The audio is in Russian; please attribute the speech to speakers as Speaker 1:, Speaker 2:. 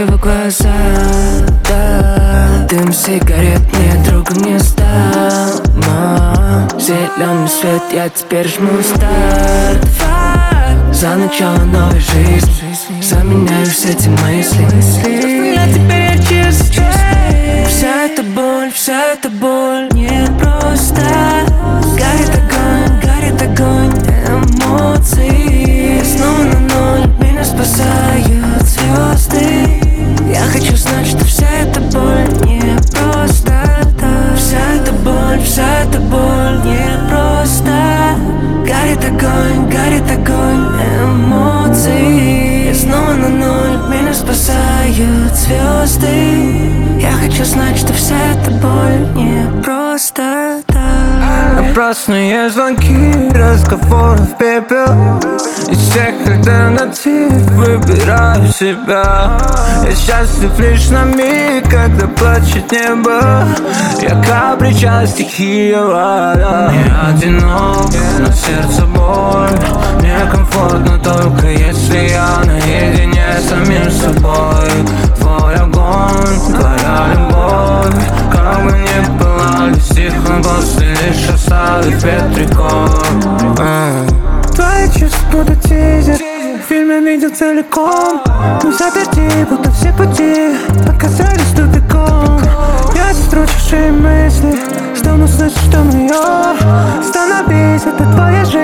Speaker 1: его глаза, да. Дым сигарет мне другом не стал, но зеленый свет, я теперь жму старт. За начало новой жизни заменяю все эти мысли. Я теперь чистый. Вся эта боль не просто. Горит огонь эмоций. Я снова на ноль, меня спасают звезды. Я хочу знать, что вся эта боль не просто так. Вся эта боль не просто. Горит огонь эмоций. Я снова на ноль, меня спасают звезды. Я хочу знать, что вся эта боль не просто так.
Speaker 2: Напрасные звонки, разговоры в пепел. Из всех альтернатив выбираю себя. Я счастлив лишь на миг, когда плачет небо. Я каприча стихия вода. Не одинок, но сердце боль. Мне комфортно только если я наедине с самим собой. Твой огонь, твоя любовь, как бы ни пылали стихом, после лишь оставив ветряков. Твои чувства будут тизер, в фильме видел целиком. Мы заперти, будто все пути оказались тупиком. Я строчившие мысли, стану слышать, что мое. Становись, это твоя жизнь.